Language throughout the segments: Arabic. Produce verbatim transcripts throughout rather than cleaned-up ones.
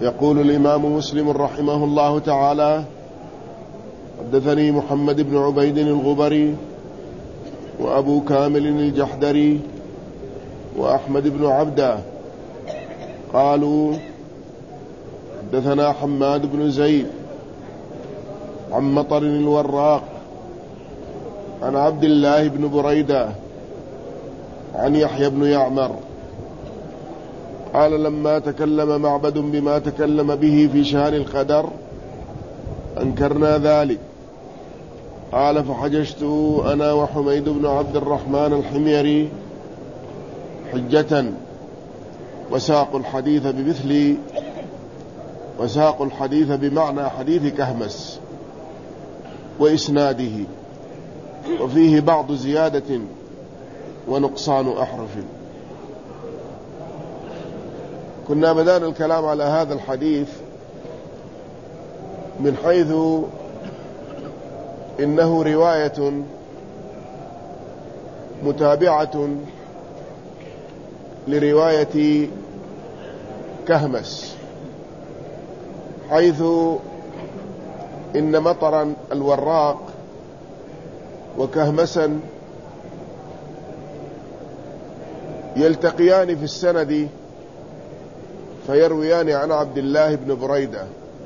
يقول الإمام مسلم رحمه الله تعالى: حدثني محمد بن عبيد الغبري وأبو كامل الجحدري وأحمد بن عبده قالوا: حدثنا حماد بن زيد عن مطر الوراق عن عبد الله بن بريدة عن يحيى بن يعمر قال: لما تكلم معبد بما تكلم به في شأن القدر أنكرنا ذلك. قال: فحججت أنا وحميد بن عبد الرحمن الحميري حجة وساقوا الحديث بمثل وساقوا الحديث بمعنى حديث كهمس وإسناده، وفيه بعض زيادة ونقصان أحرف. كنا بدأنا الكلام على هذا الحديث من حيث إنه رواية متابعة لرواية كهمس، حيث إن مطرا الوراق وكهمسا يلتقيان في السند فيرويان عن عبد الله بن بريدة.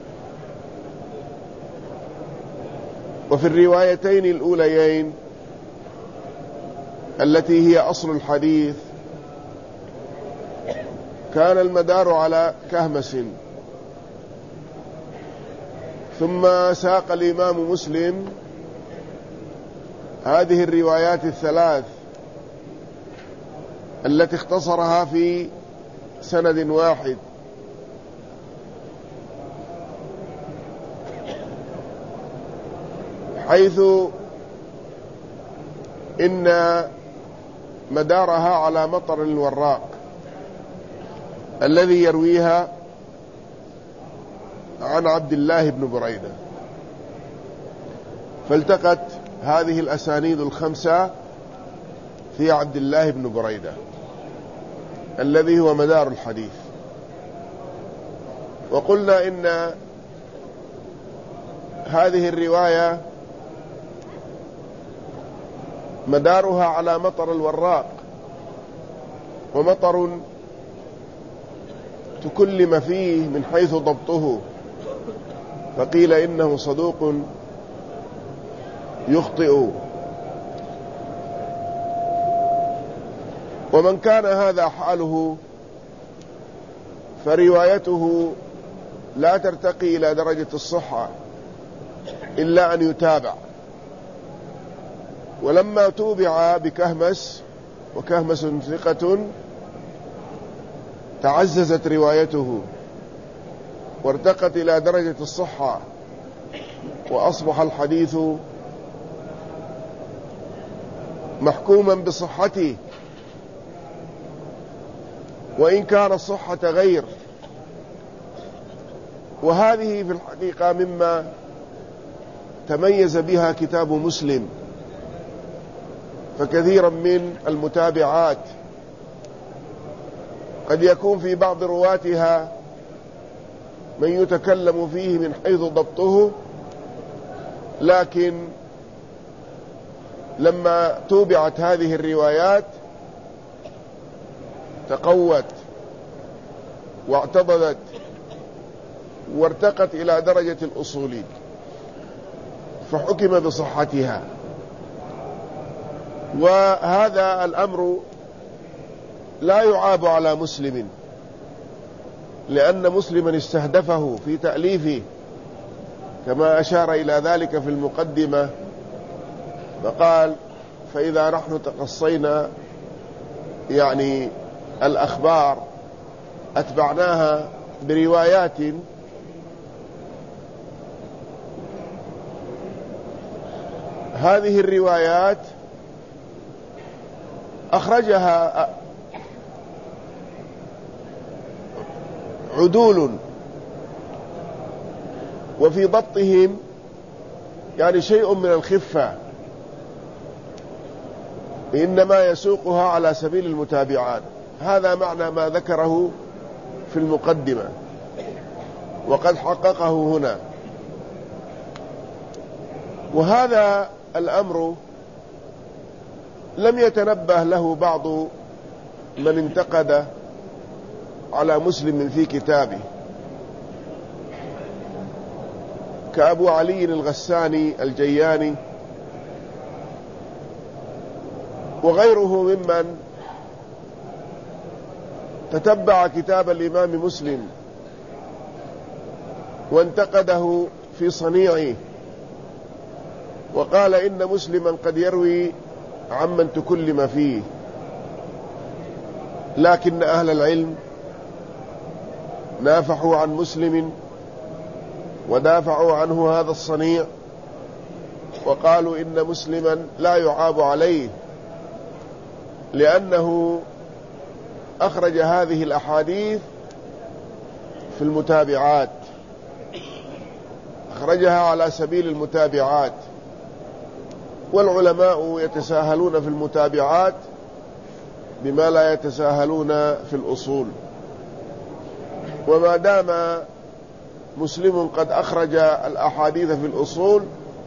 وفي الروايتين الأوليين التي هي أصل الحديث كان المدار على كهمس، ثم ساق الإمام مسلم هذه الروايات الثلاث التي اختصرها في سند واحد، حيث إن مدارها على مطر الوراق الذي يرويها عن عبد الله بن بريدة. فالتقت هذه الأسانيد الخمسة في عبد الله بن بريدة الذي هو مدار الحديث. وقلنا إن هذه الرواية مدارها على مطر الوراق، ومطر تكلم فيه من حيث ضبطه، فقيل إنه صدوق يخطئ. ومن كان هذا حاله فروايته لا ترتقي إلى درجة الصحة إلا أن يتابع. ولما توبع بكهمس، وكهمس ثقة، تعززت روايته وارتقت إلى درجة الصحة، وأصبح الحديث محكوما بصحته، وإن كان الصحة غير. وهذه في الحقيقة مما تميز بها كتاب مسلم، فكثيرا من المتابعات قد يكون في بعض رواتها من يتكلم فيه من حيث ضبطه، لكن لما توبعت هذه الروايات تقوت واعتضدت وارتقت إلى درجة الأصولي، فحكم بصحتها. وهذا الأمر لا يعاب على مسلم، لأن مسلما استهدفه في تأليفه كما أشار إلى ذلك في المقدمة، فقال: فإذا نحن تقصينا يعني الأخبار أتبعناها بروايات هذه الروايات أخرجها عدول وفي ضبطهم يعني شيء من الخفة، إنما يسوقها على سبيل المتابعات. هذا معنى ما ذكره في المقدمة. وقد حققه هنا. وهذا الأمر لم يتنبه له بعض من انتقد على مسلم في كتابه، كأبو علي الغساني الجياني وغيره ممن تتبع كتاب الإمام مسلم وانتقده في صنيعه، وقال إن مسلما قد يروي عمن تكلم فيه، لكن أهل العلم نافحوا عن مسلم ودافعوا عنه هذا الصنيع، وقالوا إن مسلما لا يعاب عليه لأنه أخرج هذه الأحاديث في المتابعات، أخرجها على سبيل المتابعات، والعلماء يتساهلون في المتابعات بما لا يتساهلون في الأصول. وما دام مسلم قد أخرج الأحاديث في الأصول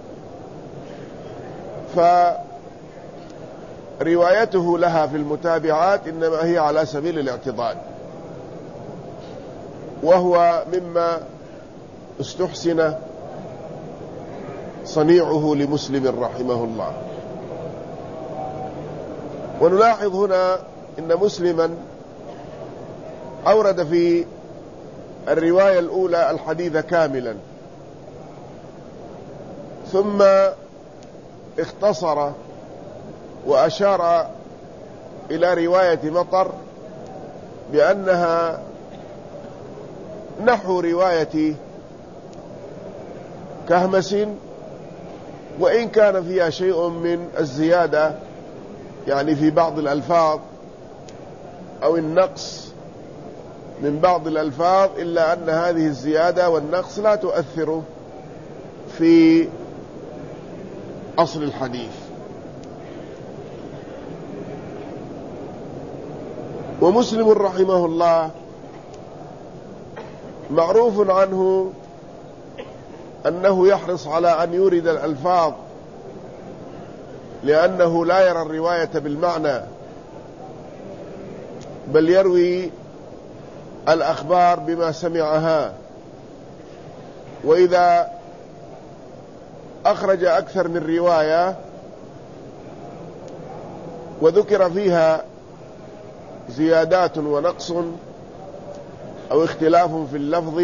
فروايته لها في المتابعات إنما هي على سبيل الاعتضاد، وهو مما استحسن صنيعه لمسلم رحمه الله. ونلاحظ هنا إن مسلما أورد في الرواية الأولى الحديث كاملا، ثم اختصر وأشار إلى رواية مطر بأنها نحو رواية كهمس، وإن كان فيها شيء من الزيادة يعني في بعض الألفاظ أو النقص من بعض الألفاظ، إلا أن هذه الزيادة والنقص لا تؤثر في أصل الحديث. ومسلم رحمه الله معروف عنه أنه يحرص على أن يورد الألفاظ لأنه لا يرى الرواية بالمعنى، بل يروي الأخبار بما سمعها. وإذا أخرج أكثر من رواية وذكر فيها زيادات ونقص أو اختلاف في اللفظ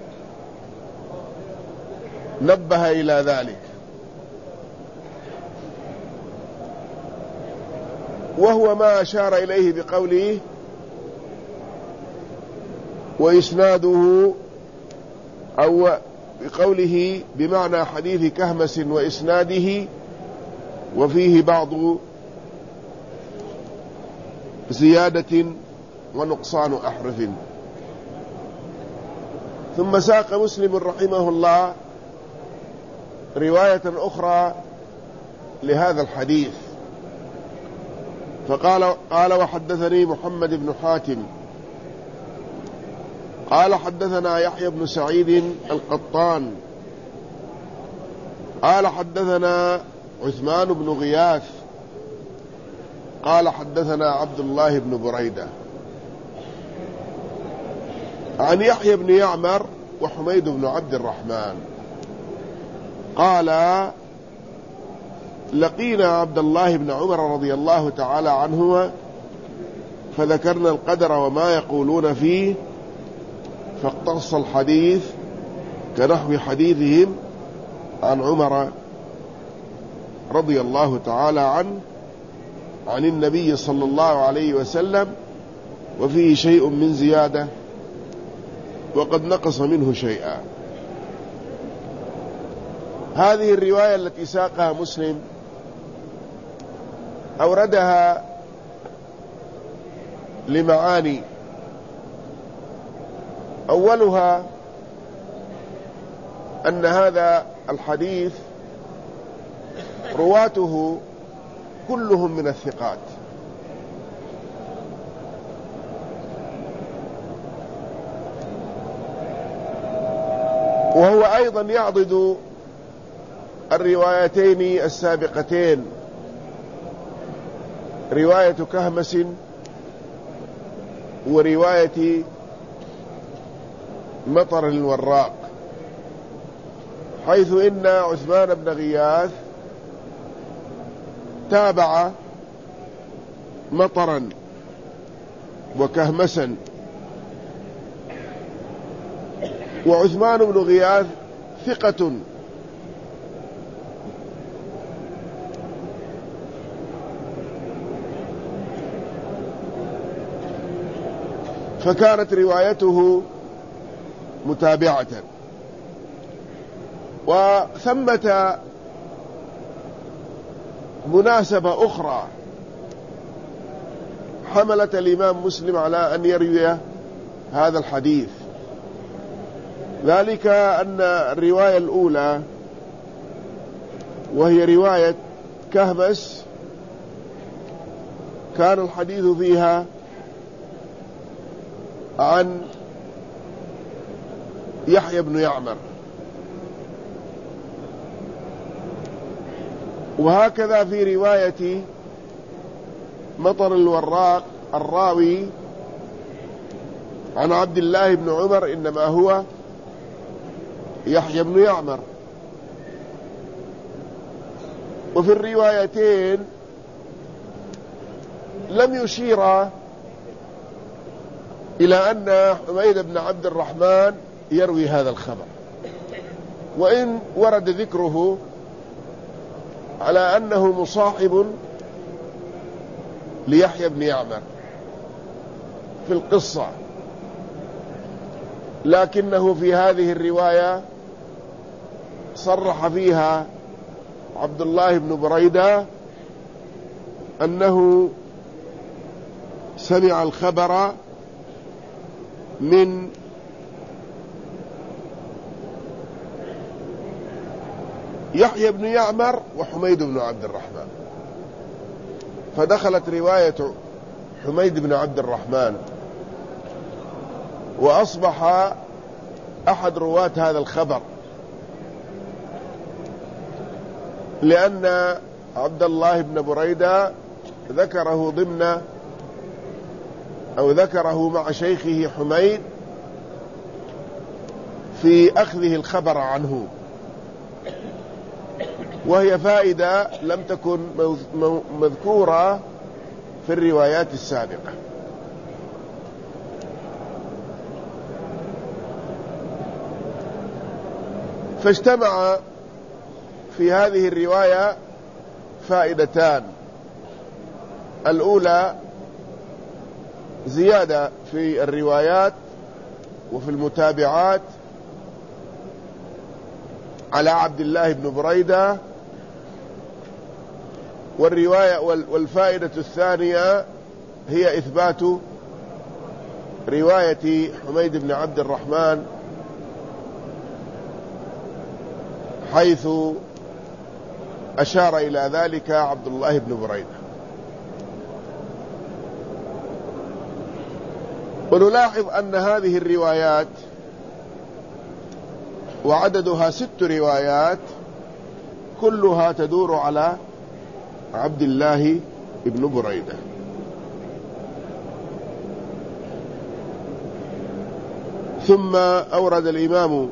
نبه إلى ذلك، وهو ما أشار إليه بقوله وإسناده، أو بقوله بمعنى حديث كهمس وإسناده وفيه بعض زيادة ونقصان أحرف. ثم ساق مسلم رحمه الله رواية أخرى لهذا الحديث فقال قال وحدثني محمد بن حاتم قال حدثنا يحيى بن سعيد القطان قال حدثنا عثمان بن غياث قال حدثنا عبد الله بن بريدة عن يحيى بن يعمر وحميد بن عبد الرحمن قال لقينا عبد الله بن عمر رضي الله تعالى عنهما فذكرنا القدر وما يقولون فيه، فاقتص الحديث كنحو حديثهم عن عمر رضي الله تعالى عنه عن النبي صلى الله عليه وسلم، وفيه شيء من زيادة وقد نقص منه شيئا. هذه الرواية التي ساقها مسلم أوردها لمعاني، أولها أن هذا الحديث رواته كلهم من الثقات، وهو أيضا يعضد الروايتين السابقتين، رواية كهمس ورواية مطر الوراق، حيث إن عثمان بن غياث تابع مطرا وكهمسا، وعثمان بن غياث ثقة فكانت روايته متابعة. وثمة مناسبة أخرى حملت الإمام مسلم على أن يروي هذا الحديث، ذلك أن الرواية الأولى وهي رواية كهمس كان الحديث فيها عن يحيى بن يعمر، وهكذا في رواية مطر الوراق الراوي عن عبد الله بن عمر إنما هو يحيى بن يعمر. وفي الروايتين لم يشير إلى أن حميد بن عبد الرحمن يروي هذا الخبر، وإن ورد ذكره على أنه مصاحب ليحيى بن يعمر في القصة، لكنه في هذه الرواية صرح فيها عبد الله بن بريدة أنه سمع الخبر من يحيى بن يعمر وحميد بن عبد الرحمن، فدخلت رواية حميد بن عبد الرحمن وأصبح أحد رواة هذا الخبر، لأن عبد الله بن بريدة ذكره ضمن أو ذكره مع شيخه حميد في أخذه الخبر عنه، وهي فائدة لم تكن مذكورة في الروايات السابقة. فاجتمع في هذه الرواية فائدتان: الأولى زيادة في الروايات وفي المتابعات على عبد الله بن بريدة، والرواية والفائدة الثانية هي إثبات رواية حميد بن عبد الرحمن، حيث أشار إلى ذلك عبد الله بن بريدة. ونلاحظ أن هذه الروايات وعددها ست روايات كلها تدور على عبد الله بن بريدة. ثم أورد الإمام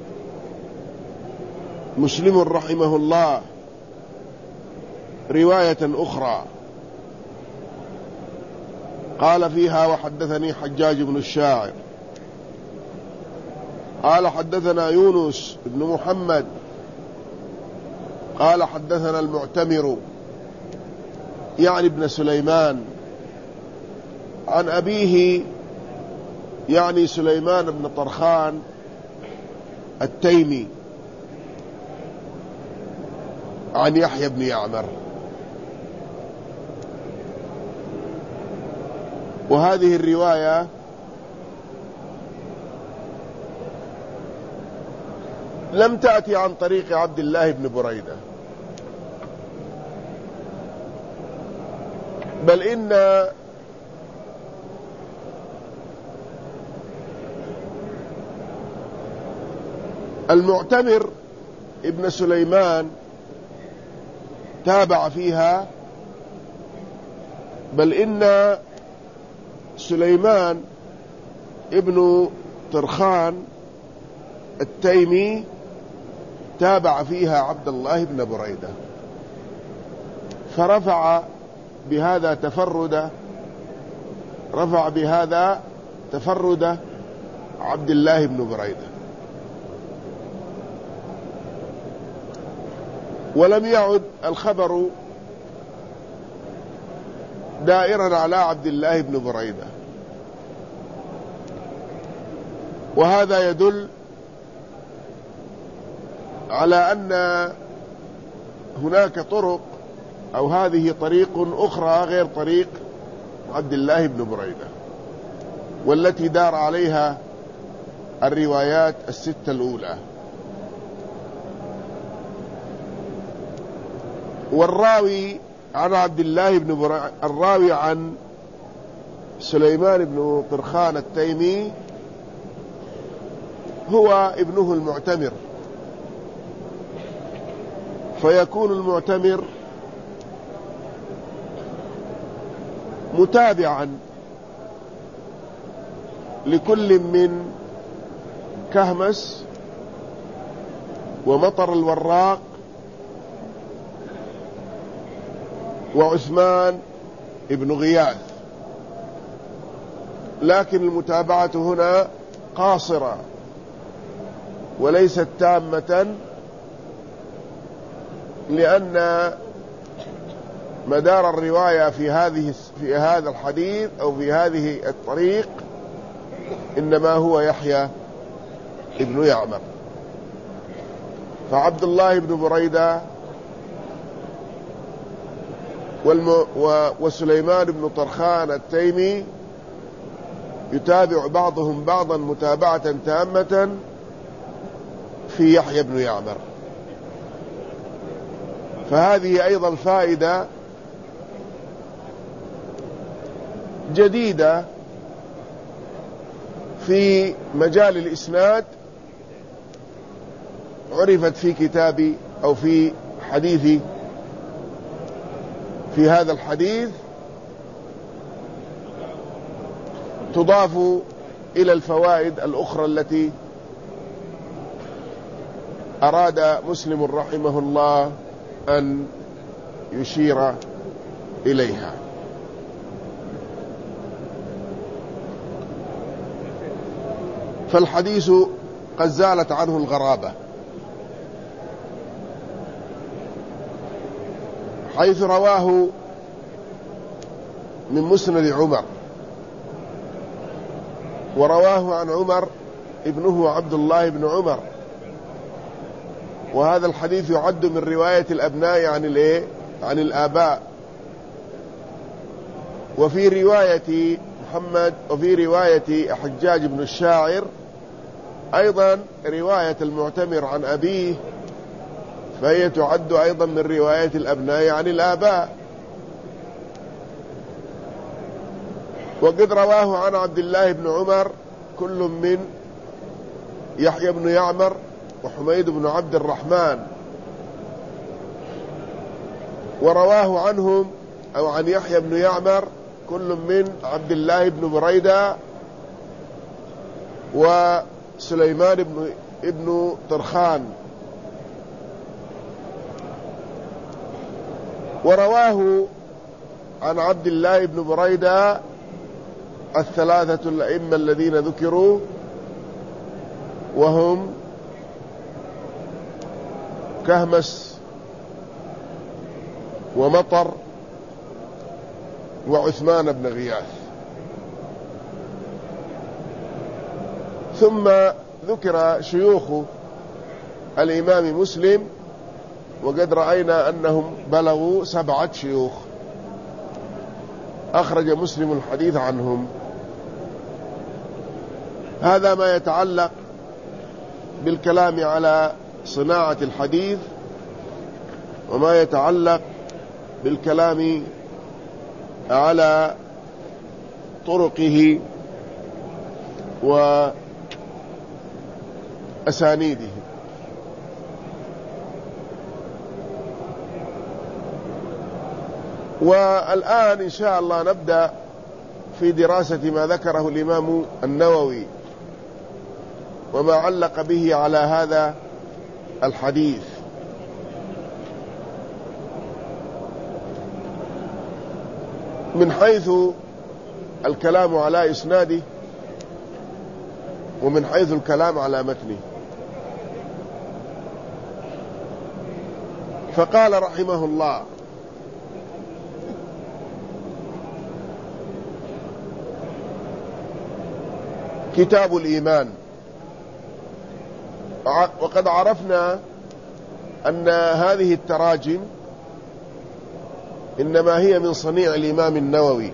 مسلم رحمه الله رواية أخرى قال فيها: وحدثني حجاج بن الشاعر قال حدثنا يونس بن محمد قال حدثنا المعتمر يعني ابن سليمان عن أبيه يعني سليمان بن طرخان التيمي عن يحيى بن يعمر. وهذه الرواية لم تأتي عن طريق عبد الله بن بريدة، بل إن المعتمر ابن سليمان تابع فيها، بل إن سليمان ابن طرخان التيمي تابع فيها عبد الله بن بريدة، فرفع بهذا تفرد رفع بهذا تفرد عبد الله بن بريدة. ولم يعد الخبر دائرا على عبد الله بن بريدة، وهذا يدل على أن هناك طرق أو هذه طريق أخرى غير طريق عبد الله بن بريدة، والتي دار عليها الروايات الستة الأولى. والراوي عن عبد الله بن بريدة الراوي عن سليمان بن طرخان التيمي هو ابنه المعتمر، فيكون المعتمر متابعا لكل من كهمس ومطر الوراق وعثمان ابن غياث، لكن المتابعة هنا قاصرة وليست تامة، لأن مدار الرواية في هذه في هذا الحديث أو في هذه الطريق إنما هو يحيى ابن يعمر. فعبد الله بن بريدة وسليمان بن طرخان التيمي يتابع بعضهم بعضا متابعة تامة في يحيى بن يعمر. فهذه أيضا فائدة جديدة في مجال الإسناد عرفت في كتابي أو في حديثي في هذا الحديث، تضاف إلى الفوائد الأخرى التي أراد مسلم رحمه الله أن يشير إليها. فالحديث قد زالت عنه الغرابة، حيث رواه من مسند عمر، ورواه عن عمر ابنه عبد الله بن عمر، وهذا الحديث يعد من رواية الأبناء عن الايه عن الآباء. وفي رواية محمد وفي رواية حجاج بن الشاعر أيضا رواية المعتمر عن أبيه، فهي تعد أيضا من رواية الأبناء عن الآباء. وقد رواه عن عبد الله بن عمر كل من يحيى بن يعمر وحميد بن عبد الرحمن، ورواه عنهم أو عن يحيى بن يعمر كل من عبد الله بن بريدة وسليمان بن ابن طرخان، ورواه عن عبد الله بن بريدة الثلاثة الأئمة الذين ذكروا، وهم كهمس ومطر وعثمان بن غياث. ثم ذكر شيوخ الإمام مسلم، وقد رأينا أنهم بلغوا سبعة شيوخ أخرج مسلم الحديث عنهم. هذا ما يتعلق بالكلام على صناعة الحديث، وما يتعلق بالكلام على طرقه وأسانيده. والآن إن شاء الله نبدأ في دراسة ما ذكره الإمام النووي وما علق به على هذا الحديث. من حيث الكلام على إسناده ومن حيث الكلام على متنه. فقال رحمه الله: كتاب الإيمان. وقد عرفنا أن هذه التراجم إنما هي من صنيع الإمام النووي،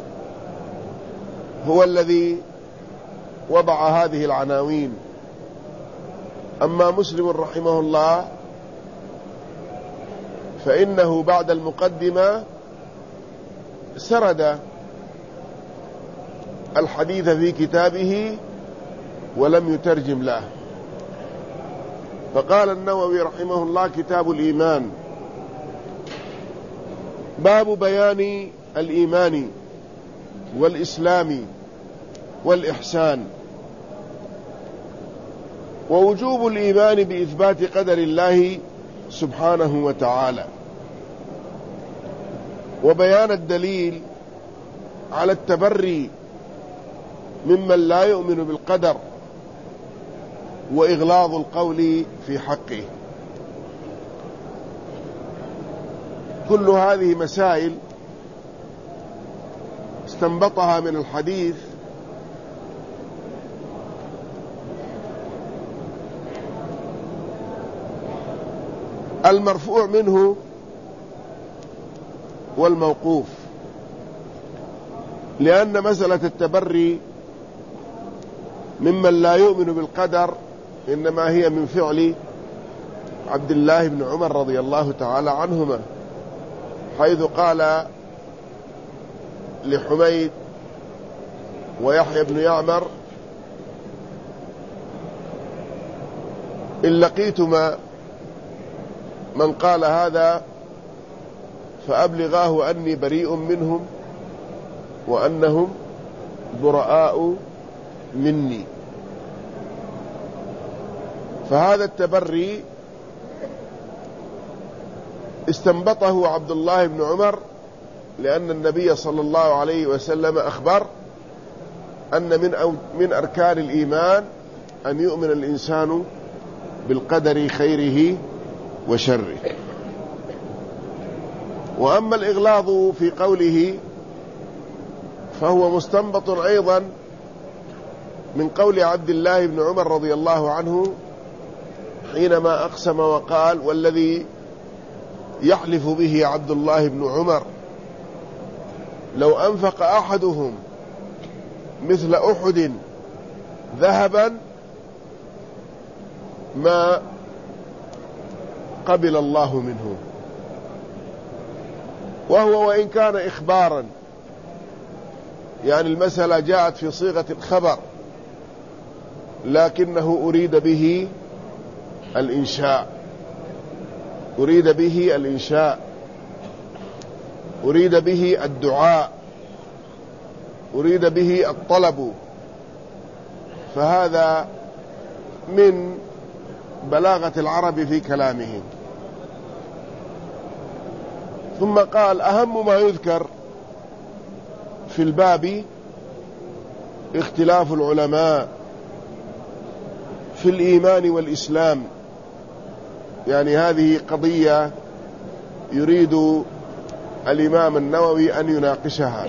هو الذي وضع هذه العناوين. أما مسلم رحمه الله فإنه بعد المقدمة سرد الحديث في كتابه ولم يترجم له. فقال النووي رحمه الله: كتاب الإيمان، باب بيان الإيمان والإسلام والإحسان، ووجوب الإيمان بإثبات قدر الله سبحانه وتعالى، وبيان الدليل على التبري ممن لا يؤمن بالقدر، وإغلاظ القول في حقه. كل هذه مسائل استنبطها من الحديث المرفوع منه والموقوف، لأن مسألة التبري ممن لا يؤمن بالقدر إنما هي من فعل عبد الله بن عمر رضي الله تعالى عنهما، حيث قال لحميد ويحيى بن يعمر: إن لقيتما من قال هذا فأبلغاه أني بريء منهم وأنهم براء مني. فهذا التبري استنبطه عبد الله بن عمر، لأن النبي صلى الله عليه وسلم أخبر أن من أو من أركان الإيمان أن يؤمن الإنسان بالقدر خيره وشره. وأما الإغلاظ في قوله فهو مستنبط أيضا من قول عبد الله بن عمر رضي الله عنه حينما أقسم وقال: والذي يحلف به عبد الله بن عمر لو أنفق أحدهم مثل أحد ذهبا ما قبل الله منه. وهو وإن كان إخبارا، يعني المسألة جاءت في صيغة الخبر، لكنه أريد به الإنشاء، أريد به الإنشاء أريد به الدعاء، أريد به الطلب. فهذا من بلاغة العرب في كلامهم. ثم قال: أهم ما يذكر في الباب اختلاف العلماء في الإيمان والإسلام. يعني هذه قضية يريد الإمام النووي أن يناقشها،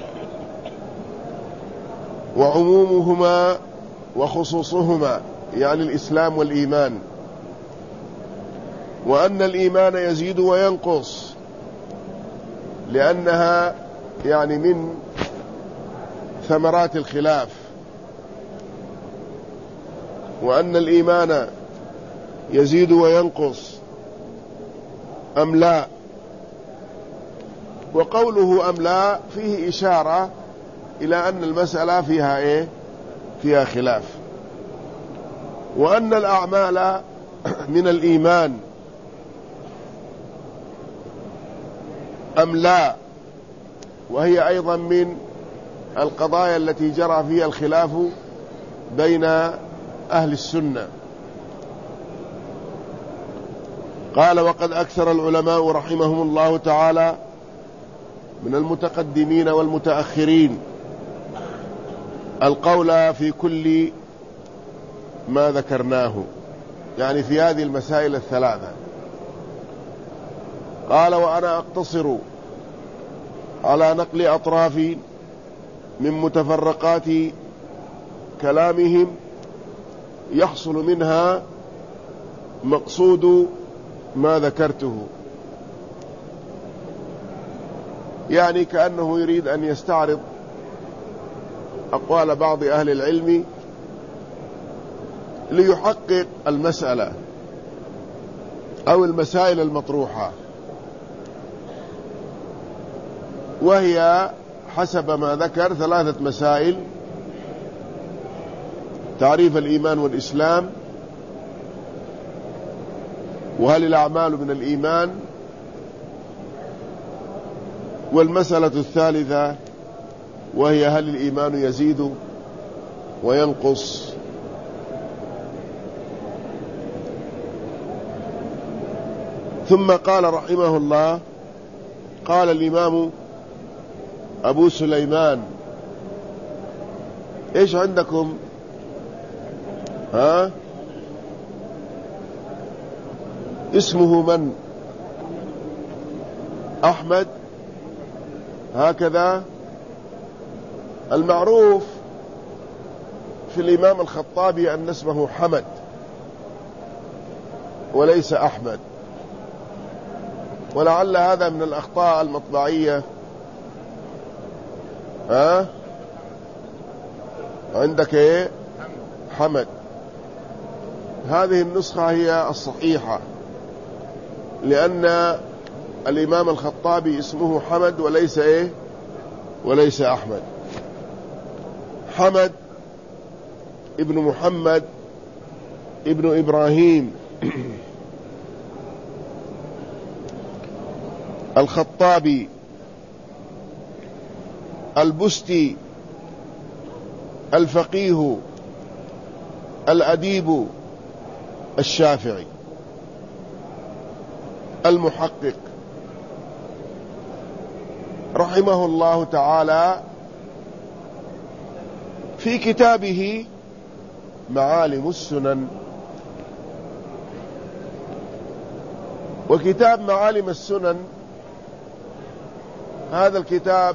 وعمومهما وخصوصهما، يعني الإسلام والإيمان، وأن الإيمان يزيد وينقص، لأنها يعني من ثمرات الخلاف، وأن الإيمان يزيد وينقص أم لا. وقوله أم لا فيه إشارة إلى أن المسألة فيها إيه؟ فيها خلاف. وأن الأعمال من الإيمان أم لا، وهي أيضا من القضايا التي جرى فيها الخلاف بين أهل السنة. قال: وقد أكثر العلماء رحمهم الله تعالى من المتقدمين والمتأخرين القول في كل ما ذكرناه، يعني في هذه المسائل الثلاثة. قال: وأنا أقتصر على نقل أطراف من متفرقات كلامهم يحصل منها مقصود ما ذكرته، يعني كأنه يريد أن يستعرض أقوال بعض أهل العلم ليحقق المسألة أو المسائل المطروحة، وهي حسب ما ذكر ثلاثة مسائل: تعريف الإيمان والإسلام، وهل الأعمال من الإيمان، والمسألة الثالثة وهي هل الإيمان يزيد وينقص. ثم قال رحمه الله: قال الإمام أبو سليمان. إيش عندكم؟ ها؟ اسمه من؟ أحمد؟ هكذا المعروف في الإمام الخطابي أن اسمه حمد وليس أحمد، ولعل هذا من الأخطاء المطبعية. ها؟ عندك ايه؟ حمد. هذه النسخة هي الصحيحة، لأن الإمام الخطابي اسمه حمد وليس ايه؟ وليس أحمد. حمد ابن محمد ابن إبراهيم الخطابي البستي الفقيه الأديب الشافعي المحقق رحمه الله تعالى، في كتابه معالم السنن. وكتاب معالم السنن هذا الكتاب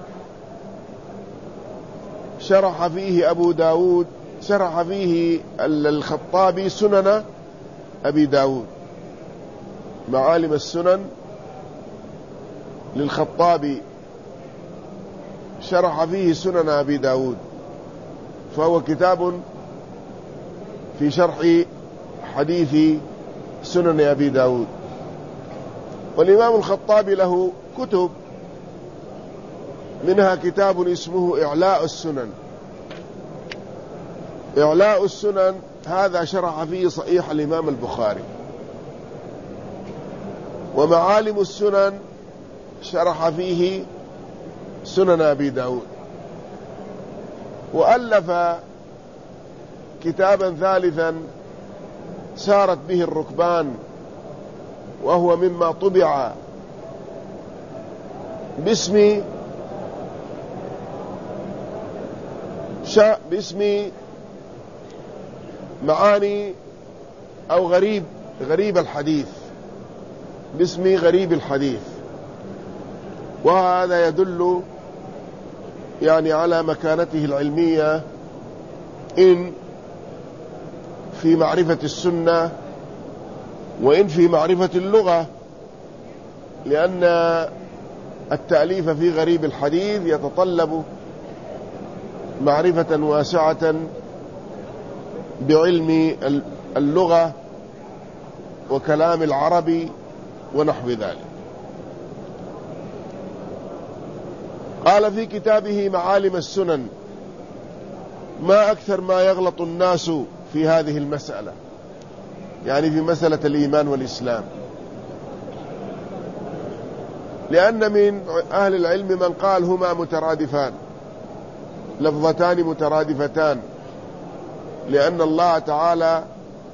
شرح فيه أبو داود، شرح فيه الخطابي سنن أبي داود. معالم السنن للخطابي شرح فيه سنن أبي داود، فهو كتاب في شرح حديث سنن أبي داود. والإمام الخطابي له كتب، منها كتاب اسمه إعلاء السنن. إعلاء السنن هذا شرح فيه صحيح الإمام البخاري. ومعالم السنن شرح فيه سنن أبي داود. وألف كتابا ثالثا سارت به الركبان، وهو مما طبع باسم باسم معاني أو غريب غريب الحديث، باسم غريب الحديث. وهذا يدل يعني على مكانته العلمية إن في معرفة السنة وإن في معرفة اللغة، لأن التأليف في غريب الحديث يتطلب معرفة واسعة بعلم اللغة وكلام العربي ونحو ذلك. قال في كتابه معالم السنن: ما أكثر ما يغلط الناس في هذه المسألة، يعني في مسألة الإيمان والإسلام. لأن من أهل العلم من قال هما مترادفان، لفظتان مترادفتان، لأن الله تعالى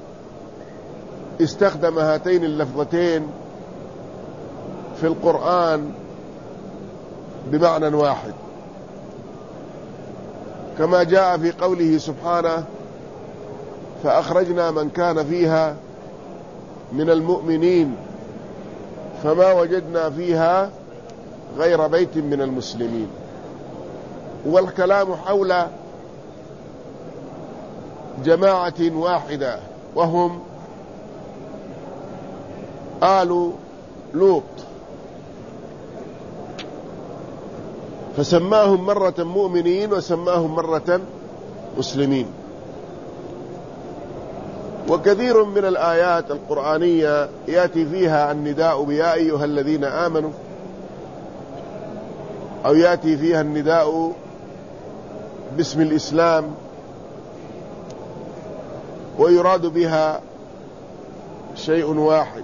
استخدم هاتين اللفظتين في القرآن بمعنى واحد، كما جاء في قوله سبحانه: فأخرجنا من كان فيها من المؤمنين فما وجدنا فيها غير بيت من المسلمين. والكلام حول جماعة واحدة وهم آل لوط، فسماهم مرة مؤمنين وسماهم مرة مسلمين. وكثير من الآيات القرآنية يأتي فيها النداء بيا أيها الذين آمنوا، أو يأتي فيها النداء باسم الإسلام، ويراد بها شيء واحد،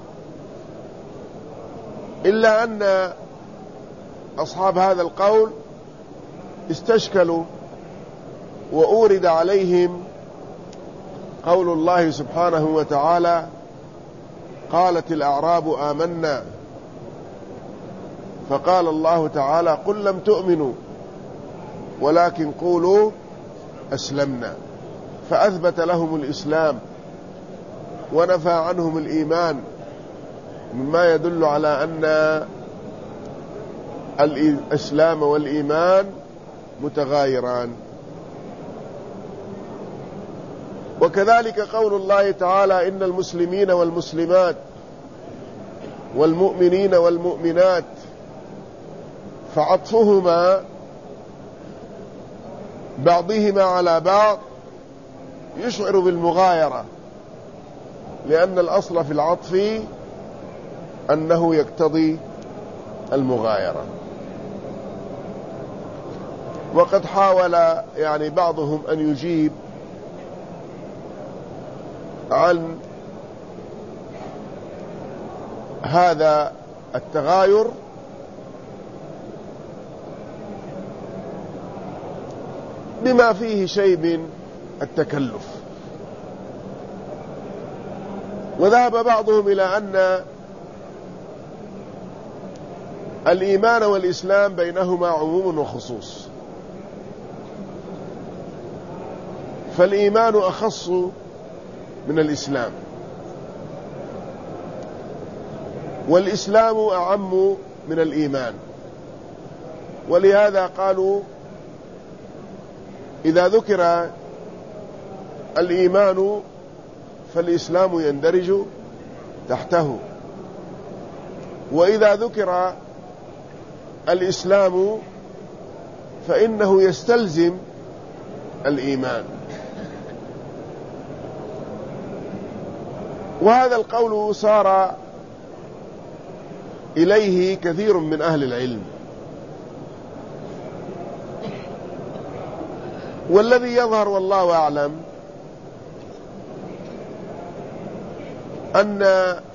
إلا أن أصحاب هذا القول استشكلوا وأورد عليهم قول الله سبحانه وتعالى: قالت الأعراب آمنا، فقال الله تعالى: قل لم تؤمنوا ولكن قولوا أسلمنا، فأثبت لهم الإسلام ونفى عنهم الإيمان، مما يدل على أن الإسلام والإيمان متغايران. وكذلك قول الله تعالى: إن المسلمين والمسلمات والمؤمنين والمؤمنات، فعطفهما بعضهما على بعض يشعر بالمغايرة، لأن الأصل في العطف أنه يقتضي المغايرة. وقد حاول يعني بعضهم أن يجيب عن هذا التغاير بما فيه شيء من التكلف، وذهب بعضهم إلى أن الإيمان والإسلام بينهما عموم وخصوص، فالإيمان أخص من الإسلام، والإسلام أعم من الإيمان. ولهذا قالوا إذا ذكر الإيمان فالإسلام يندرج تحته، وإذا ذكر الإسلام فإنه يستلزم الإيمان. وهذا القول صار إليه كثير من أهل العلم، والذي يظهر والله أعلم أن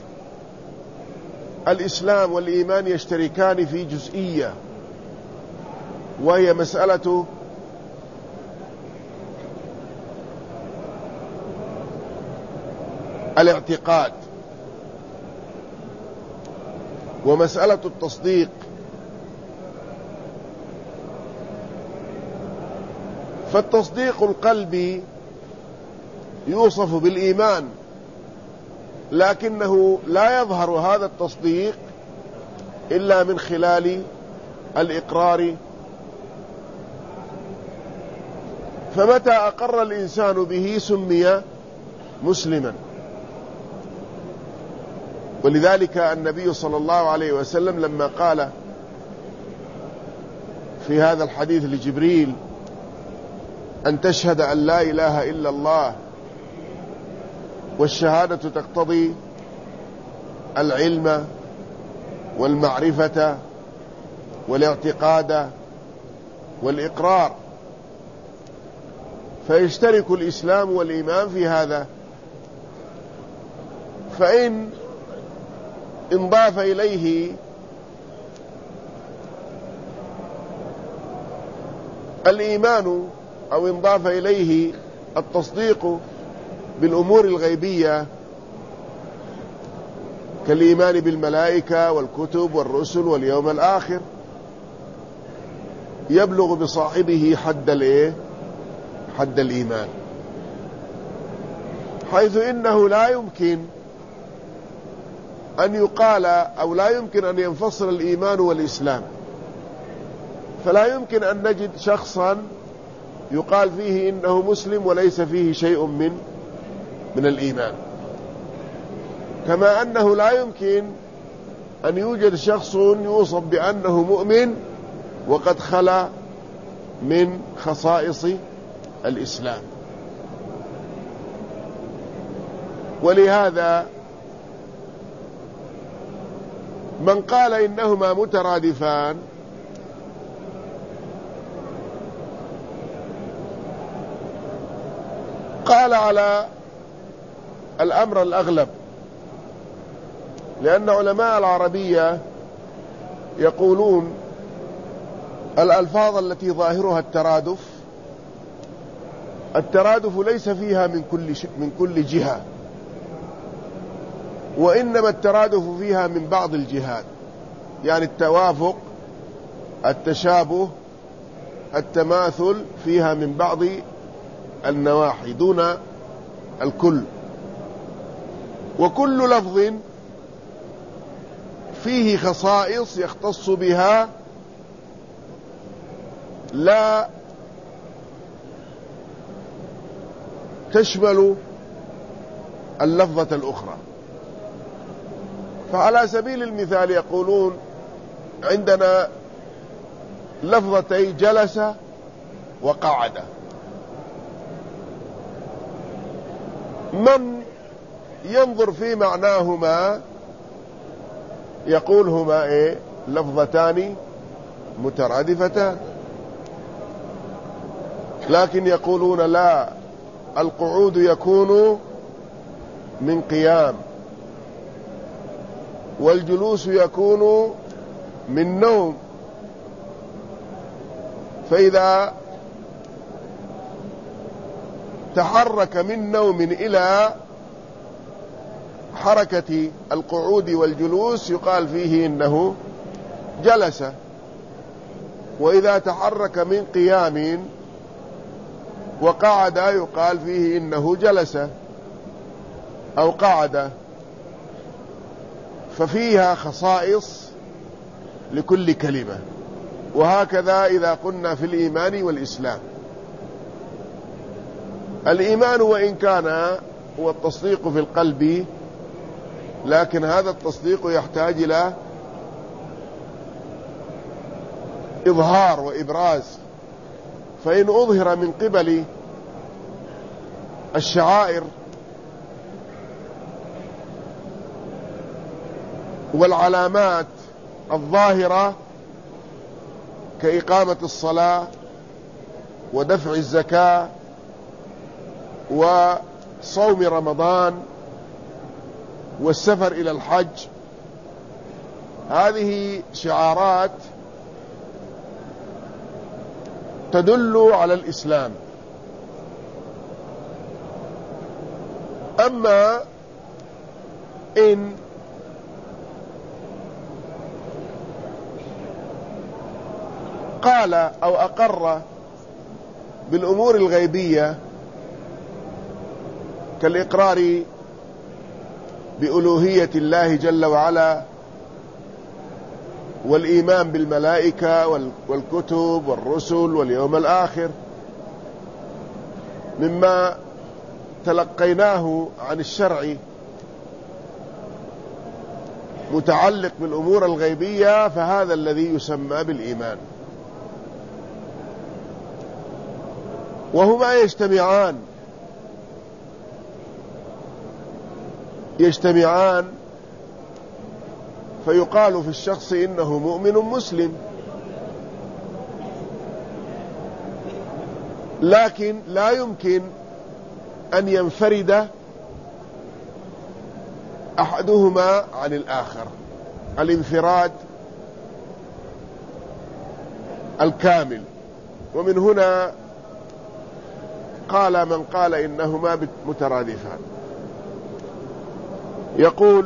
الإسلام والإيمان يشتركان في جزئية، وهي مسألة الاعتقاد ومسألة التصديق. فالتصديق القلبي يوصف بالإيمان، لكنه لا يظهر هذا التصديق إلا من خلال الإقرار. فمتى أقر الإنسان به سمي مسلما. ولذلك النبي صلى الله عليه وسلم لما قال في هذا الحديث لجبريل: أن تشهد أن لا إله إلا الله، والشهادة تقتضي العلم والمعرفة والاعتقاد والإقرار، فيشترك الإسلام والإيمان في هذا. فإن انضاف إليه الإيمان أو انضاف إليه التصديق بالأمور الغيبية كالإيمان بالملائكة والكتب والرسل واليوم الآخر يبلغ بصاحبه حد الإيه؟ حد الإيمان، حيث إنه لا يمكن أن يقال أو لا يمكن أن ينفصل الإيمان والإسلام. فلا يمكن أن نجد شخصا يقال فيه إنه مسلم وليس فيه شيء من من الإيمان، كما أنه لا يمكن أن يوجد شخص يوصف بأنه مؤمن وقد خلا من خصائص الإسلام. ولهذا من قال إنهما مترادفان قال على الأمر الأغلب، لأن علماء العربية يقولون الألفاظ التي ظاهرها الترادف الترادف ليس فيها من كل من كل جهة، وإنما الترادف فيها من بعض الجهات، يعني التوافق، التشابه، التماثل فيها من بعض النواحي دون الكل. وكل لفظ فيه خصائص يختص بها لا تشمل اللفظة الأخرى. فعلى سبيل المثال يقولون عندنا لفظتي جلس وقعد، من ينظر في معناهما يقول هما ايه؟ لفظتان مترادفتان. لكن يقولون لا، القعود يكون من قيام، والجلوس يكون من نوم. فإذا تحرك من نوم إلى حركة القعود والجلوس يقال فيه إنه جلس، وإذا تحرك من قيام وقعد يقال فيه إنه جلس أو قعد. ففيها خصائص لكل كلمة. وهكذا إذا قلنا في الإيمان والإسلام، الإيمان وإن كان هو التصديق في القلب، لكن هذا التصديق يحتاج إلى إظهار وإبراز. فإن أظهر من قبل الشعائر والعلامات الظاهرة كإقامة الصلاة ودفع الزكاة وصوم رمضان والسفر إلى الحج، هذه شعارات تدل على الإسلام. أما إن قال أو أقر بالأمور الغيبية كالإقرار بألوهية الله جل وعلا، والإيمان بالملائكة والكتب والرسل واليوم الآخر، مما تلقيناه عن الشرع متعلق بالأمور الغيبية، فهذا الذي يسمى بالإيمان. وهما يجتمعان يجتمعان فيقال في الشخص إنه مؤمن مسلم، لكن لا يمكن أن ينفرد أحدهما عن الآخر الانفراد الكامل. ومن هنا قال من قال إنهما مترادفان. يقول: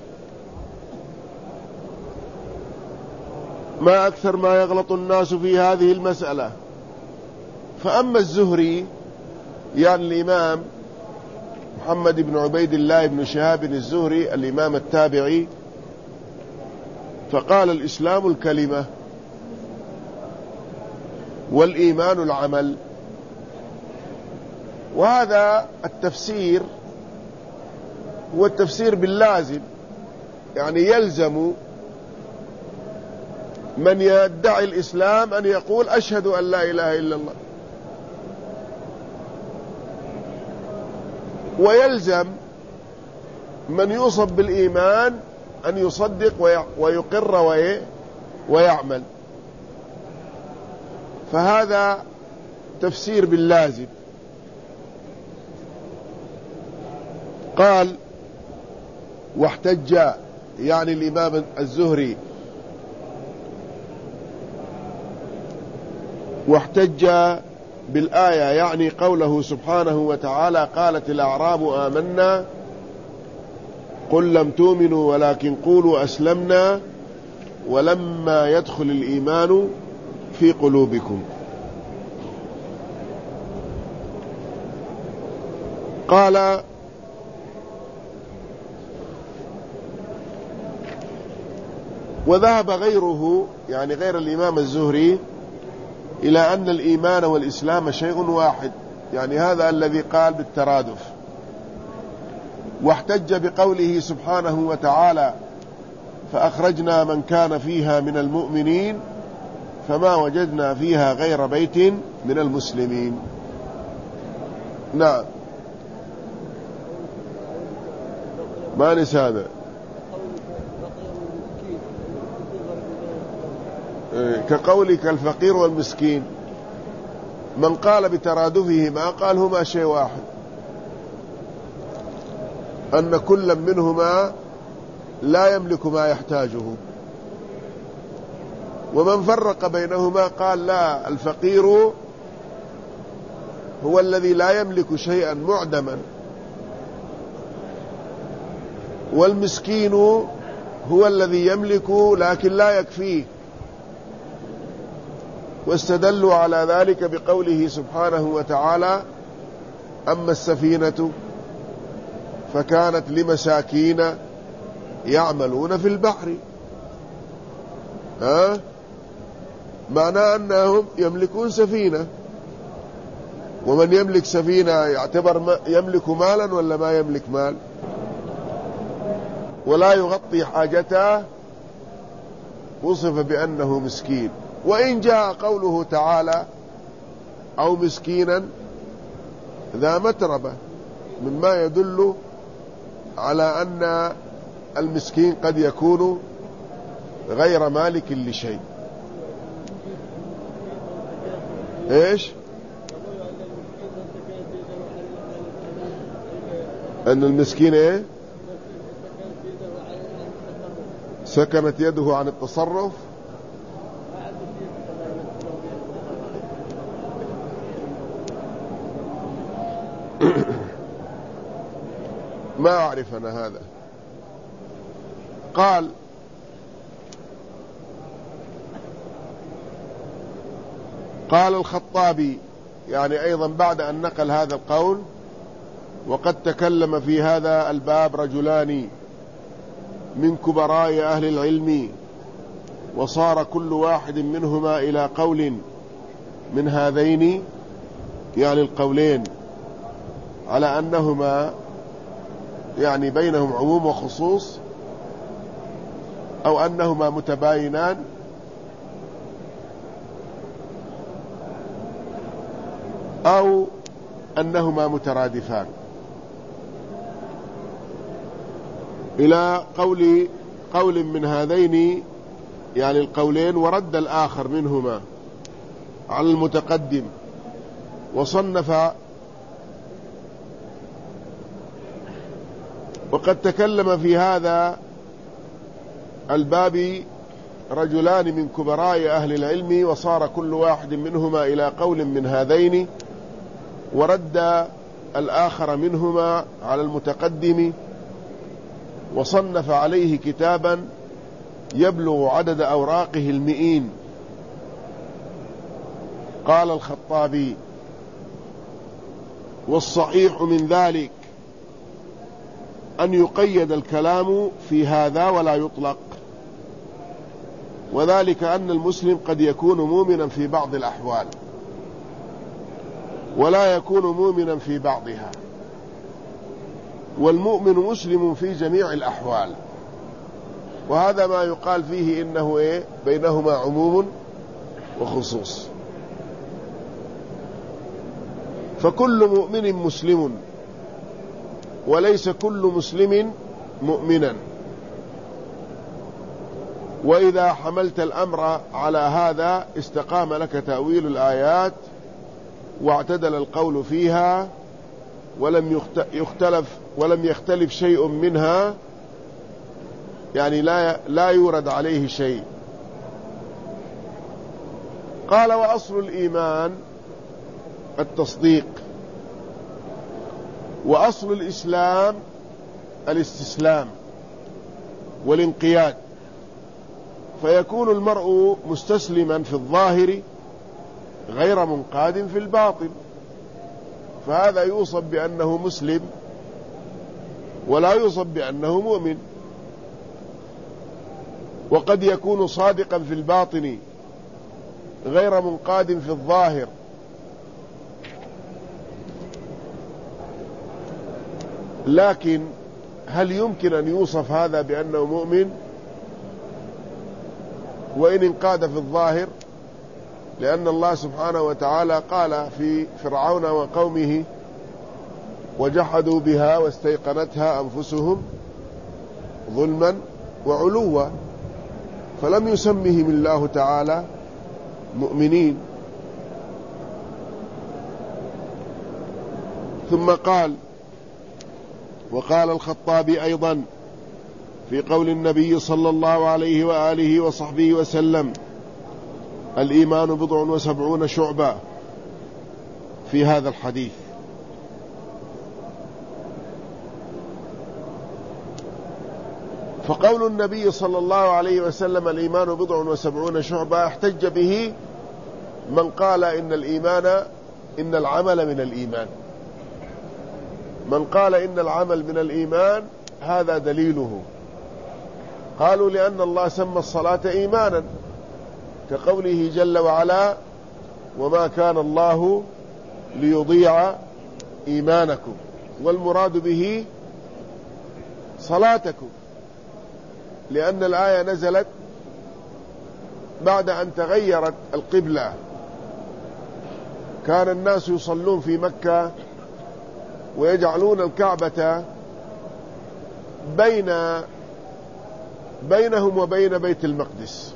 ما أكثر ما يغلط الناس في هذه المسألة. فأما الزهري يعني الإمام محمد بن عبيد الله بن شهاب الزهري الإمام التابعي، فقال: الإسلام الكلمة والإيمان العمل. وهذا التفسير هو التفسير باللازم، يعني يلزم من يدعي الإسلام أن يقول: أشهد أن لا إله إلا الله. ويلزم من يوصف بالإيمان أن يصدق ويقر ويعمل. فهذا تفسير باللازم. قال: واحتج يعني الإمام الزهري واحتج بالآية، يعني قوله سبحانه وتعالى: قالت الأعراب آمنا قل لم تؤمنوا ولكن قولوا أسلمنا ولما يدخل الإيمان في قلوبكم. قال: وذهب غيره يعني غير الإمام الزهري إلى أن الإيمان والإسلام شيء واحد، يعني هذا الذي قال بالترادف. واحتج بقوله سبحانه وتعالى: فأخرجنا من كان فيها من المؤمنين فما وجدنا فيها غير بيت من المسلمين. نعم، ما نسى هذا. كقولك الفقير والمسكين، من قال بترادفهما قال هما شيء واحد، أن كل منهما لا يملك ما يحتاجه. ومن فرق بينهما قال: لا، الفقير هو الذي لا يملك شيئا معدما، والمسكين هو الذي يملك لكن لا يكفيه. واستدلوا على ذلك بقوله سبحانه وتعالى: أما السفينة فكانت لمساكين يعملون في البحر. ها؟ معنى أنهم يملكون سفينة، ومن يملك سفينة يعتبر يملك مالا ولا ما يملك مال، ولا يغطي حاجته، وصف بأنه مسكين. وإن جاء قوله تعالى: أو مسكينا ذا متربة، مما يدل على أن المسكين قد يكون غير مالك لشيء. إيش؟ أن المسكين إيه؟ سكنت يده عن التصرف. ما أعرف أنا هذا. قال: قال الخطابي، يعني أيضا بعد أن نقل هذا القول: وقد تكلم في هذا الباب رجلان من كبراء أهل العلم، وصار كل واحد منهما إلى قول من هذين، يعني القولين، على أنهما يعني بينهم عموم وخصوص، أو أنهما متباينان، أو أنهما مترادفان، إلى قول قول من هذين يعني القولين، ورد الآخر منهما على المتقدم. وصنف: وقد تكلم في هذا الباب رجلان من كبراء أهل العلم، وصار كل واحد منهما إلى قول من هذين، ورد الآخر منهما على المتقدم، وصنف عليه كتابا يبلغ عدد أوراقه المئين. قال الخطابي: والصحيح من ذلك أن يقيد الكلام في هذا ولا يطلق، وذلك أن المسلم قد يكون مؤمنا في بعض الأحوال ولا يكون مؤمنا في بعضها، والمؤمن مسلم في جميع الأحوال، وهذا ما يقال فيه إنه إيه بينهما عموم وخصوص. فكل مؤمن مسلم، وليس كل مسلم مؤمنا. وإذا حملت الأمر على هذا استقام لك تأويل الآيات واعتدل القول فيها، ولم يختلف ولم يختلف شيء منها، يعني لا لا يورد عليه شيء. قال: وأصل الإيمان التصديق، وأصل الإسلام الاستسلام والانقياد، فيكون المرء مستسلما في الظاهر غير منقاد في الباطن، فهذا يوصف بأنه مسلم ولا يوصف بأنه مؤمن. وقد يكون صادقا في الباطن غير منقاد في الظاهر، لكن هل يمكن أن يوصف هذا بأنه مؤمن وإن انقاد في الظاهر؟ لأن الله سبحانه وتعالى قال في فرعون وقومه: وجحدوا بها واستيقنتها أنفسهم ظلما وعلوا، فلم يسمهم الله تعالى مؤمنين. ثم قال: وقال الخطابي أيضا في قول النبي صلى الله عليه وآله وصحبه وسلم: الإيمان بضع وسبعون شعبة، في هذا الحديث. فقول النبي صلى الله عليه وسلم: الإيمان بضع وسبعون شعبة، احتج به من قال إن الإيمان إن العمل من الإيمان. من قال إن العمل من الإيمان هذا دليله. قالوا: لأن الله سمى الصلاة إيمانا، كقوله جل وعلا: وما كان الله ليضيع إيمانكم، والمراد به صلاتكم، لأن الآية نزلت بعد أن تغيرت القبلة. كان الناس يصلون في مكة ويجعلون الكعبة بين بينهم وبين بيت المقدس،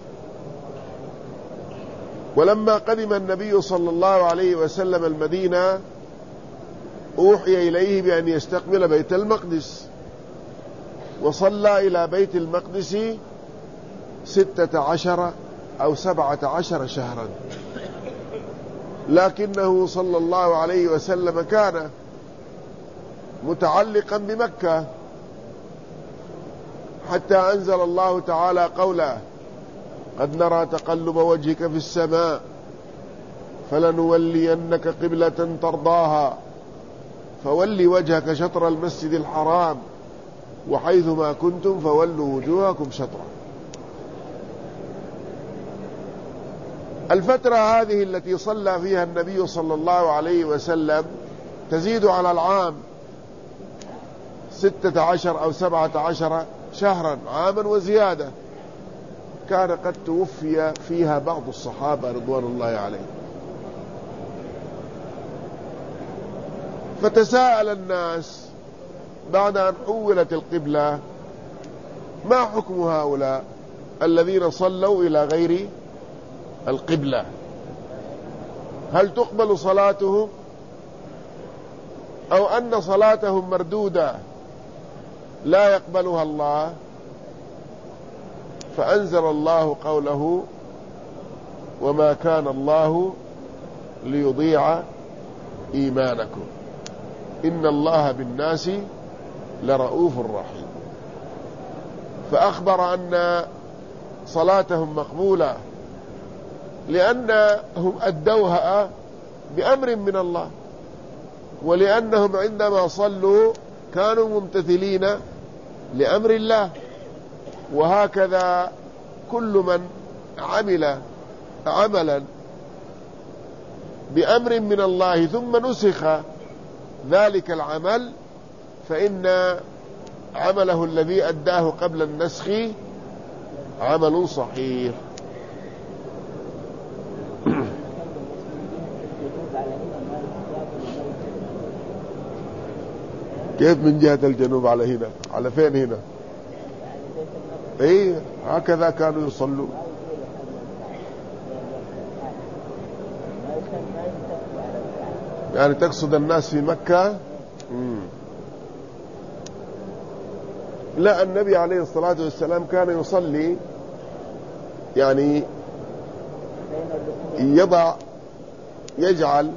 ولما قدم النبي صلى الله عليه وسلم المدينة أوحي إليه بأن يستقبل بيت المقدس، وصلى إلى بيت المقدس ستة عشر أو سبعة عشر شهرا، لكنه صلى الله عليه وسلم كان متعلقا بمكة، حتى أنزل الله تعالى قوله: قد نرى تقلب وجهك في السماء فلنولينك قبلة ترضاها فول وجهك شطر المسجد الحرام وحيثما كنتم فولوا وجوهكم شطره. الفترة هذه التي صلى فيها النبي صلى الله عليه وسلم تزيد على العام ستة عشر أو سبعة عشر شهرا، عاما وزيادة. كان قد توفي فيها بعض الصحابة رضوان الله عليهم، فتساءل الناس بعد أن حولت القبلة: ما حكم هؤلاء الذين صلوا إلى غير القبلة؟ هل تقبل صلاتهم أو أن صلاتهم مردودة لا يقبلها الله؟ فأنزل الله قوله وما كان الله ليضيع إيمانكم إن الله بالناس لرؤوف رحيم. فأخبر أن صلاتهم مقبولة لأنهم أدوها بأمر من الله، ولأنهم عندما صلوا كانوا ممتثلين لأمر الله. وهكذا كل من عمل عملا بأمر من الله ثم نسخ ذلك العمل فإن عمله الذي أداه قبل النسخ عمل صحيح. كيف من جهة الجنوب على هنا؟ على فين هنا؟ ايه هكذا كانوا يصلوا. يعني تقصد الناس في مكة؟ مم. لا، النبي عليه الصلاة والسلام كان يصلي يعني يضع يجعل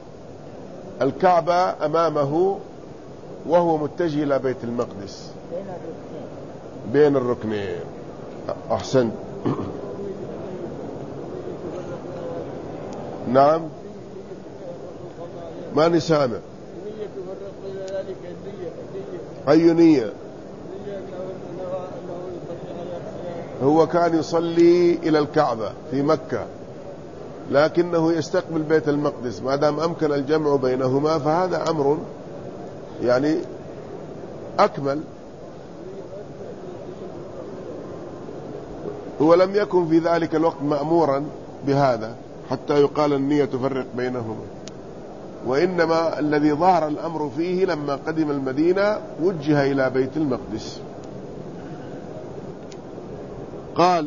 الكعبة أمامه وهو متجه إلى بيت المقدس بين الركنين. أحسن. نعم ماني سامع. أي نية؟ هو كان يصلي إلى الكعبة في مكة لكنه يستقبل بيت المقدس، ما دام أمكن الجمع بينهما فهذا أمر يعني أكمل. هو لم يكن في ذلك الوقت مأمورا بهذا حتى يقال النية تفرق بينهما، وإنما الذي ظهر الأمر فيه لما قدم المدينة وجه إلى بيت المقدس. قال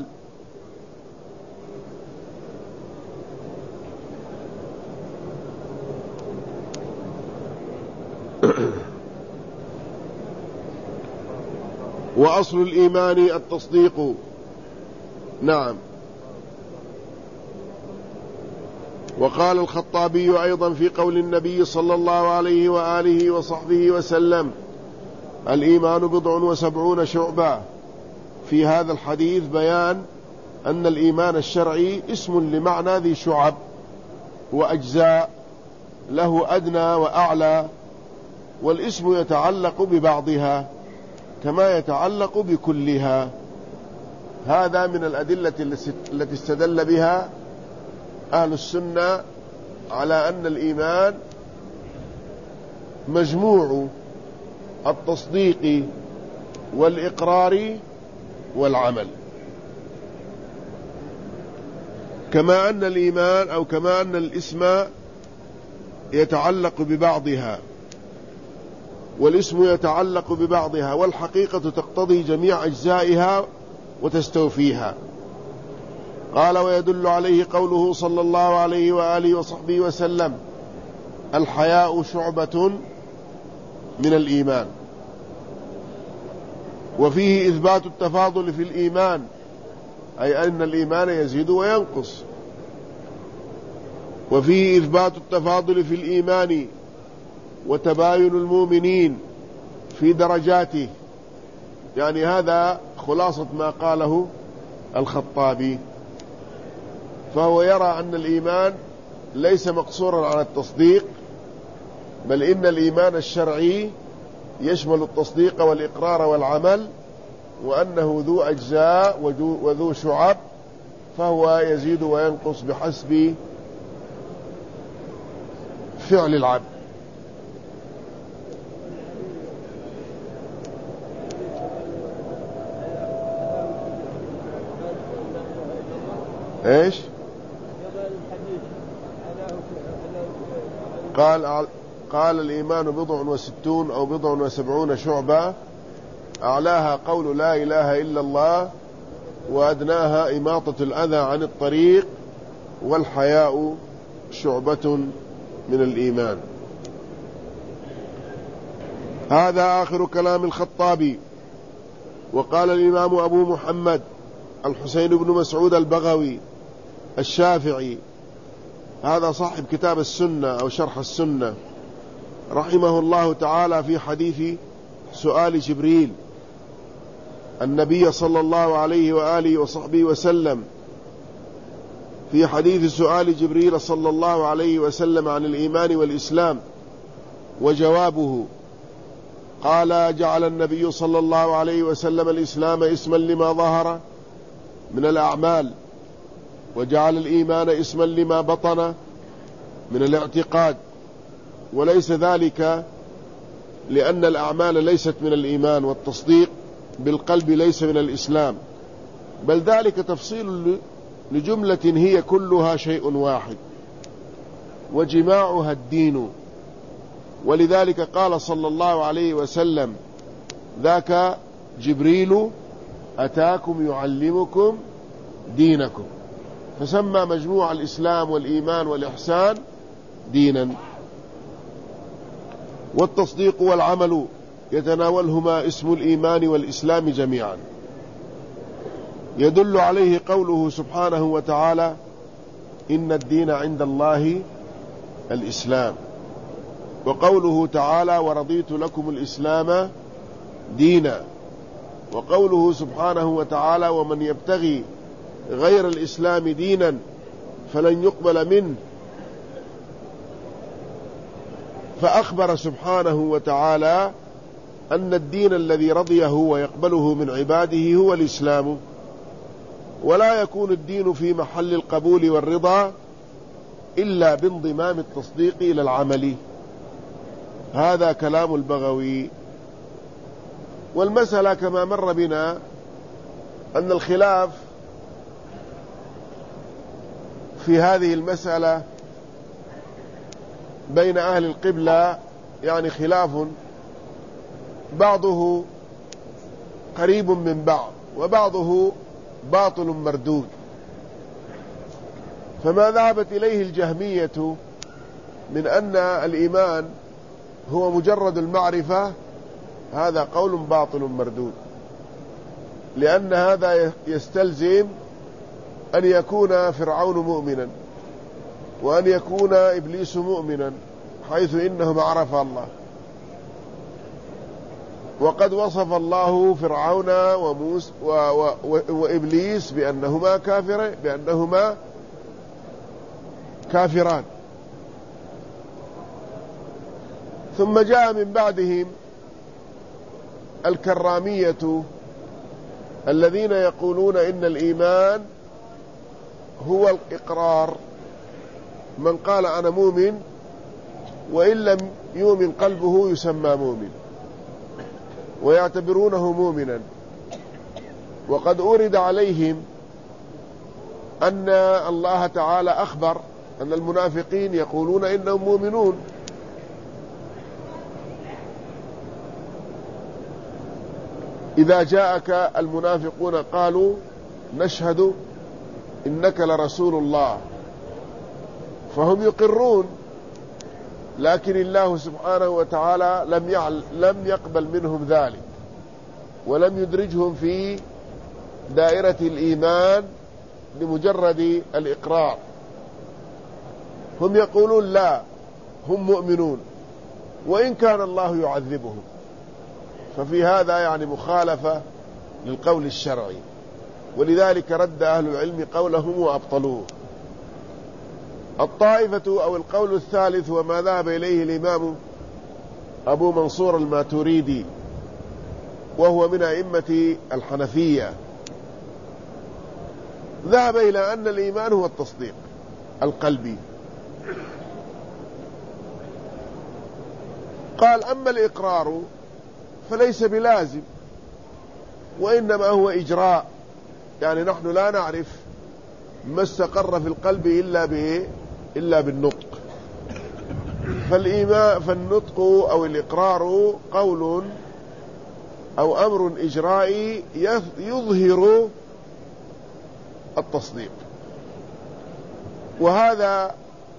وأصل الإيمان التصديق. نعم. وقال الخطابي أيضا في قول النبي صلى الله عليه وآله وصحبه وسلم الإيمان بضع وسبعون شعبة، في هذا الحديث بيان أن الإيمان الشرعي اسم لمعنى ذي شعب وأجزاء له أدنى وأعلى، والاسم يتعلق ببعضها كما يتعلق بكلها. هذا من الأدلة التي استدل بها أهل السنة على أن الإيمان مجموع التصديق والإقرار والعمل، كما أن الإيمان أو كما أن الاسم يتعلق ببعضها والاسم يتعلق ببعضها، والحقيقة تقتضي جميع أجزائها وتستوفيها. قال ويدل عليه قوله صلى الله عليه وآله وصحبه وسلم الحياء شعبة من الإيمان، وفيه إثبات التفاضل في الإيمان، أي أن الإيمان يزيد وينقص، وفيه إثبات التفاضل في الإيمان وتباين المؤمنين في درجاته. يعني هذا خلاصة ما قاله الخطابي، فهو يرى أن الإيمان ليس مقصورا على التصديق، بل إن الإيمان الشرعي يشمل التصديق والإقرار والعمل، وأنه ذو أجزاء وذو شعب، فهو يزيد وينقص بحسب فعل العبد. ايش قال؟ قال الإيمان بضع وستون أو بضع وسبعون شعبة، أعلاها قول لا إله إلا الله، وأدناها إماطة الأذى عن الطريق، والحياء شعبة من الإيمان. هذا آخر كلام الخطابي. وقال الإمام أبو محمد الحسين بن مسعود البغوي الشافعي، هذا صاحب كتاب السنة أو شرح السنة، رحمه الله تعالى، في حديث سؤال جبريل النبي صلى الله عليه وآله وصحبه وسلم، في حديث سؤال جبريل صلى الله عليه وسلم عن الإيمان والإسلام، وجوابه قال: جعل النبي صلى الله عليه وسلم الإسلام اسما لما ظهر من الأعمال، وجعل الإيمان اسما لما بطن من الاعتقاد، وليس ذلك لأن الأعمال ليست من الإيمان، والتصديق بالقلب ليس من الإسلام، بل ذلك تفصيل لجملة هي كلها شيء واحد، وجماعها الدين. ولذلك قال صلى الله عليه وسلم: ذاك جبريل أتاكم يعلمكم دينكم، فسمى مجموع الإسلام والإيمان والإحسان دينا. والتصديق والعمل يتناولهما اسم الإيمان والإسلام جميعا، يدل عليه قوله سبحانه وتعالى: إن الدين عند الله الإسلام، وقوله تعالى: ورضيت لكم الإسلام دينا، وقوله سبحانه وتعالى: ومن يبتغي غير الإسلام دينا فلن يقبل منه. فأخبر سبحانه وتعالى أن الدين الذي رضيه ويقبله من عباده هو الإسلام، ولا يكون الدين في محل القبول والرضا إلا بانضمام التصديق إلى العمل. هذا كلام البغوي. والمسألة كما مر بنا أن الخلاف في هذه المسألة بين أهل القبلة يعني خلاف بعضه قريب من بعض، وبعضه باطل مردود. فما ذهبت إليه الجهمية من أن الإيمان هو مجرد المعرفة، هذا قول باطل مردود، لأن هذا يستلزم أن يكون فرعون مؤمنا، وأن يكون إبليس مؤمنا، حيث إنهم عرف الله. وقد وصف الله فرعون وموسى و و و وإبليس بأنهما كافر بأنهما كافران. ثم جاء من بعدهم الكرامية الذين يقولون إن الإيمان هو الإقرار، من قال أنا مؤمن وإن لم يؤمن قلبه يسمى مؤمن، ويعتبرونه مؤمنا. وقد أورد عليهم أن الله تعالى أخبر أن المنافقين يقولون إنهم مؤمنون، إذا جاءك المنافقون قالوا نشهد إنك لرسول الله، فهم يقرون، لكن الله سبحانه وتعالى لم يعل لم يقبل منهم ذلك، ولم يدرجهم في دائرة الإيمان لمجرد الإقرار. هم يقولون لا، هم مؤمنون وإن كان الله يعذبهم. ففي هذا يعني مخالفة للقول الشرعي، ولذلك رد أهل العلم قولهم وأبطلوه. الطائفة أو القول الثالث وما ذهب إليه الإمام أبو منصور الماتريدي، وهو من أئمة الحنفية، ذهب إلى أن الإيمان هو التصديق القلبي. قال أما الإقرار فليس بلازم، وإنما هو إجراء، يعني نحن لا نعرف ما استقر في القلب إلا بإيه؟ إلا بالنطق. فالإيمان فالنطق أو الإقرار قول أو أمر إجرائي يظهر التصديق. وهذا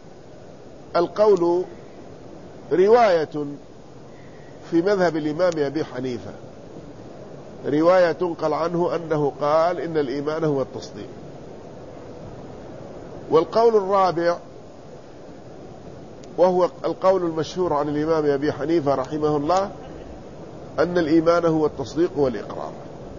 القول رواية في مذهب الإمام أبي حنيفة، رواية تنقل عنه أنه قال إن الإيمان هو التصديق. والقول الرابع وهو القول المشهور عن الإمام أبي حنيفة رحمه الله أن الإيمان هو التصديق والإقرار.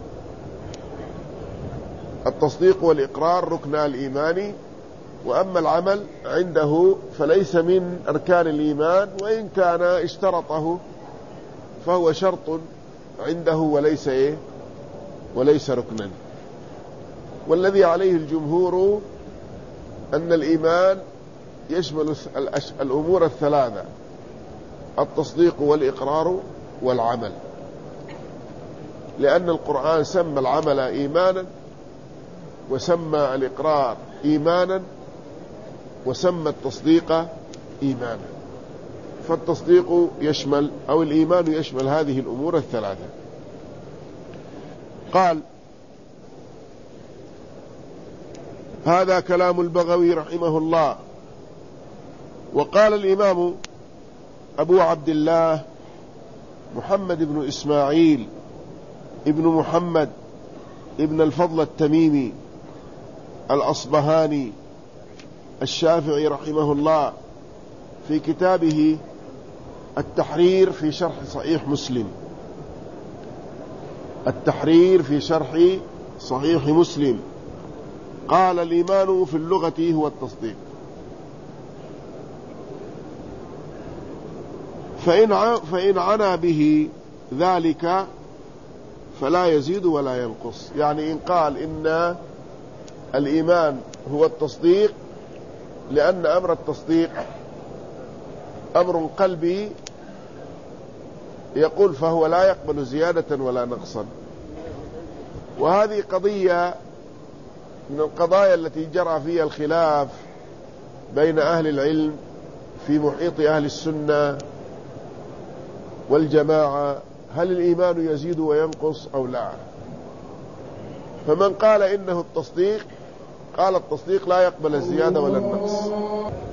التصديق والإقرار ركنا الإيمان، وأما العمل عنده فليس من أركان الإيمان، وإن كان اشترطه فهو شرط عنده وليس إيه وليس ركنا. والذي عليه الجمهور أن الإيمان يشمل الأمور الثلاثة: التصديق والإقرار والعمل، لأن القرآن سمى العمل إيمانا، وسمى الإقرار إيمانا، وسمى التصديق إيمانا. فالتصديق يشمل أو الإيمان يشمل هذه الأمور الثلاثة. قال: هذا كلام البغوي رحمه الله. وقال الإمام أبو عبد الله محمد بن إسماعيل ابن محمد ابن الفضل التميمي الأصبهاني الشافعي رحمه الله في كتابه التحرير في شرح صحيح مسلم التحرير في شرح صحيح مسلم قال: الإيمان في اللغة هو التصديق، فإن فإن عنا به ذلك فلا يزيد ولا ينقص. يعني إن قال إن الإيمان هو التصديق لأن أمر التصديق أمر قلبي، يقول فهو لا يقبل زيادة ولا نقصا. وهذه قضية من القضايا التي جرى فيها الخلاف بين أهل العلم في محيط أهل السنة والجماعة: هل الإيمان يزيد وينقص أو لا؟ فمن قال إنه التصديق قال التصديق لا يقبل الزيادة ولا النقص،